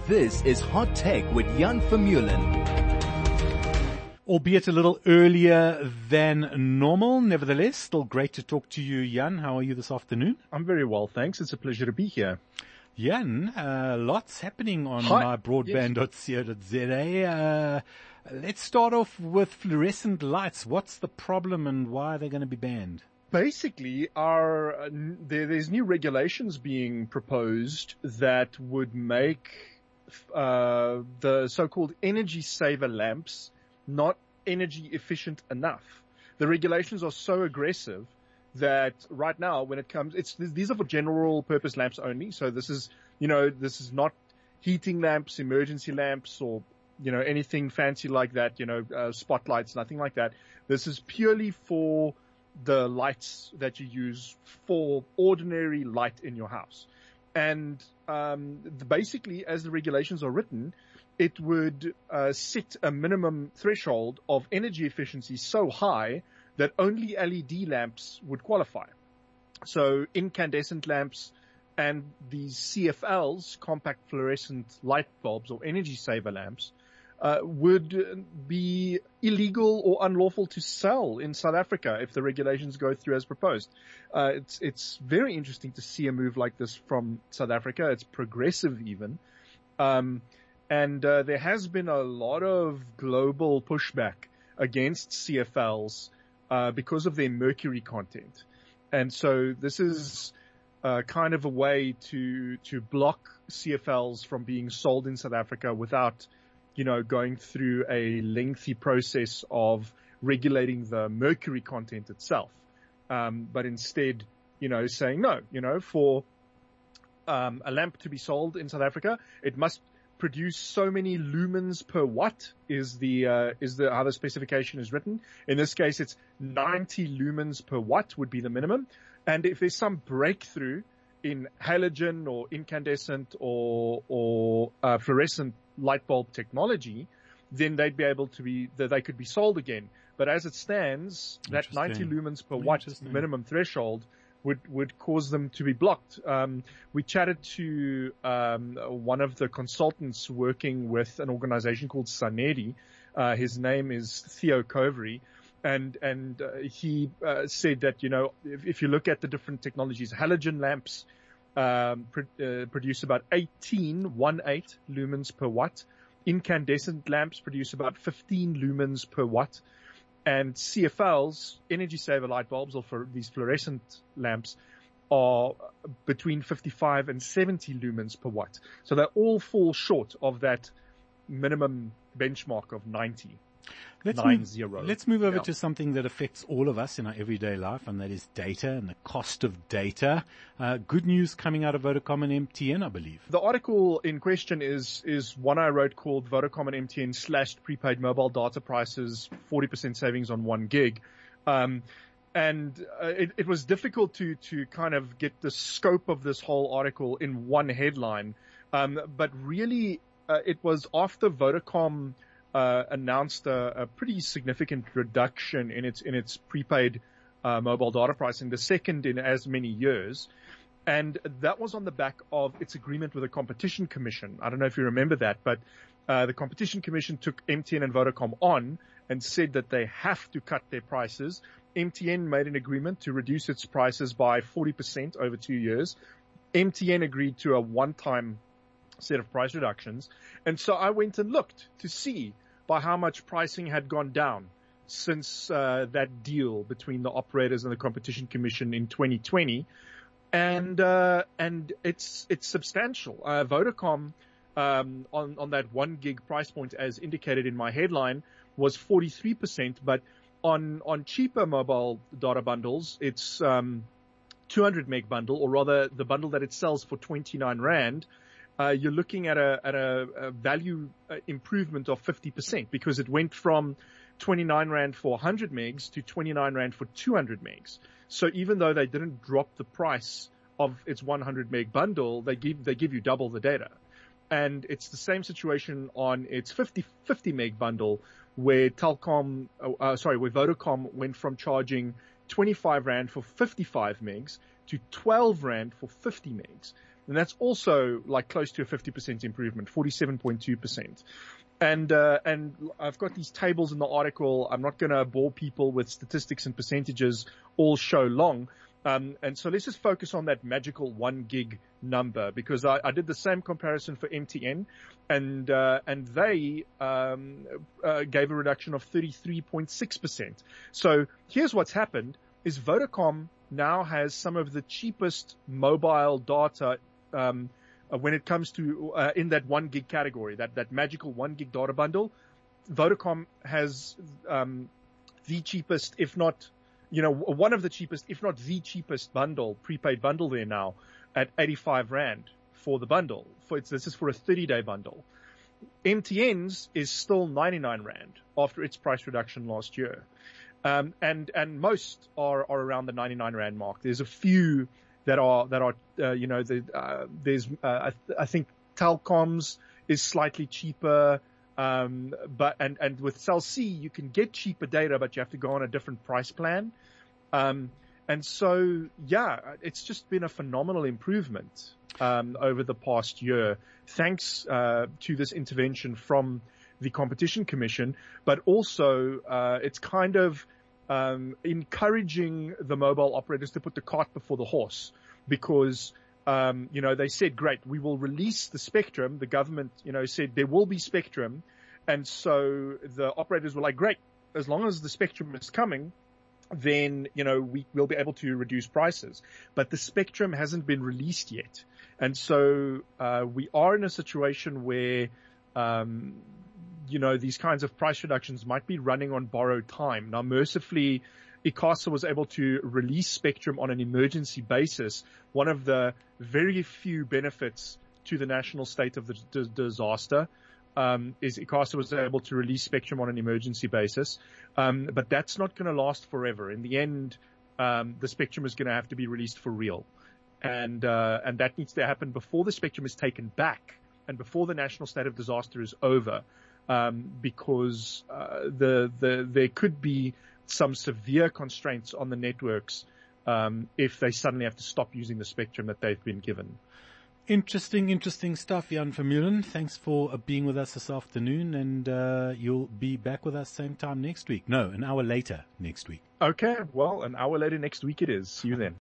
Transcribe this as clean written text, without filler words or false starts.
This is Hot Tech with Jan Vermeulen. Albeit a little earlier than normal, nevertheless, still great to talk to you, Jan. How are you this afternoon? I'm very well, thanks. It's a pleasure to be here. Jan, lots happening on mybroadband.co.za. Let's start off with fluorescent lights. What's the problem and why are they going to be banned? Basically, there's new regulations being proposed that would make the so-called energy saver lamps not energy efficient enough. The regulations are so aggressive that right now when it comes, these are for general purpose lamps only. So this is not heating lamps, emergency lamps, or, anything fancy like that, spotlights, nothing like that. This is purely for the lights that you use for ordinary light in your house. And basically, as the regulations are written, it would set a minimum threshold of energy efficiency so high that only LED lamps would qualify. So incandescent lamps and these CFLs, compact fluorescent light bulbs or energy saver lamps, would be illegal or unlawful to sell in South Africa if the regulations go through as proposed. It's very interesting to see a move like this from South Africa. It's progressive even. And there has been a lot of global pushback against CFLs because of their mercury content. And so this is kind of a way to block CFLs from being sold in South Africa without, going through a lengthy process of regulating the mercury content itself. But instead, saying no, for a lamp to be sold in South Africa, it must produce so many lumens per watt is how the specification is written. In this case, it's 90 lumens per watt would be the minimum. And if there's some breakthrough in halogen or incandescent or fluorescent light bulb technology, then they could be sold again. But as it stands, that 90 lumens per watt minimum threshold would cause them to be blocked. We chatted to one of the consultants working with an organization called Sanedi. His name is Theo Covery. And he said that, if you look at the different technologies, halogen lamps produce about 18 lumens per watt. Incandescent lamps produce about 15 lumens per watt. And CFLs, energy saver light bulbs, or for these fluorescent lamps, are between 55 and 70 lumens per watt. So they all fall short of that minimum benchmark of 90. Let's move over to something that affects all of us in our everyday life, and that is data and the cost of data. Good news coming out of Vodacom and MTN, I believe. The article in question is one I wrote called Vodacom and MTN slashed prepaid mobile data prices, 40% savings on 1 gig. It was difficult to kind of get the scope of this whole article in one headline. But really, it was after Vodacom announced a pretty significant reduction in its prepaid mobile data pricing, the second in as many years. And that was on the back of its agreement with the Competition Commission. I don't know if you remember that, but the Competition Commission took MTN and Vodacom on and said that they have to cut their prices. MTN made an agreement to reduce its prices by 40% over 2 years. MTN agreed to a one-time set of price reductions. And so I went and looked to see by how much pricing had gone down since that deal between the operators and the Competition Commission in 2020. And it's substantial. Vodacom, on that 1 gig price point, as indicated in my headline, was 43%, but on cheaper mobile data bundles, it's 200 meg bundle, or rather the bundle that it sells for 29 Rand. You're looking at a value improvement of 50%, because it went from 29 Rand for 100 megs to 29 Rand for 200 megs. So even though they didn't drop the price of its 100 meg bundle, they give you double the data. And it's the same situation on its 50 meg bundle, where Vodacom went from charging 25 Rand for 55 megs to 12 Rand for 50 megs. And that's also like close to a 50% improvement, 47.2%. And I've got these tables in the article. I'm not going to bore people with statistics and percentages all show long. And so let's just focus on that magical 1 gig number, because I did the same comparison for MTN, and they gave a reduction of 33.6%. So here's what's happened is Vodacom now has some of the cheapest mobile data, when it comes to, in that 1 gig category, that magical 1 gig data bundle. Vodacom has, the cheapest, if not, one of the cheapest, if not the cheapest bundle, prepaid bundle there now at 85 Rand for the bundle. This is for a 30-day bundle. MTN's is still 99 Rand after its price reduction last year. And most are around the 99 Rand mark. There's a few that are, there's, I think Telkom's is slightly cheaper. But with Cell C, you can get cheaper data, but you have to go on a different price plan. And so, yeah, it's just been a phenomenal improvement, over the past year, thanks, to this intervention from the Competition Commission, but also, it's kind of, encouraging the mobile operators to put the cart before the horse, because, they said, great, we will release the spectrum. The government, said there will be spectrum. And so the operators were like, great, as long as the spectrum is coming, then, we will be able to reduce prices. But the spectrum hasn't been released yet. And so, we are in a situation where, these kinds of price reductions might be running on borrowed time. Now, mercifully, ICASA was able to release spectrum on an emergency basis. One of the very few benefits to the national state of the disaster is ICASA was able to release spectrum on an emergency basis. But that's not going to last forever. In the end, the spectrum is going to have to be released for real. And that needs to happen before the spectrum is taken back and before the national state of disaster is over. Because there could be some severe constraints on the networks if they suddenly have to stop using the spectrum that they've been given. Interesting stuff, Jan Vermeulen. Thanks for being with us this afternoon, and you'll be back with us same time next week. No, an hour later next week. Okay, well, an hour later next week it is. See you then.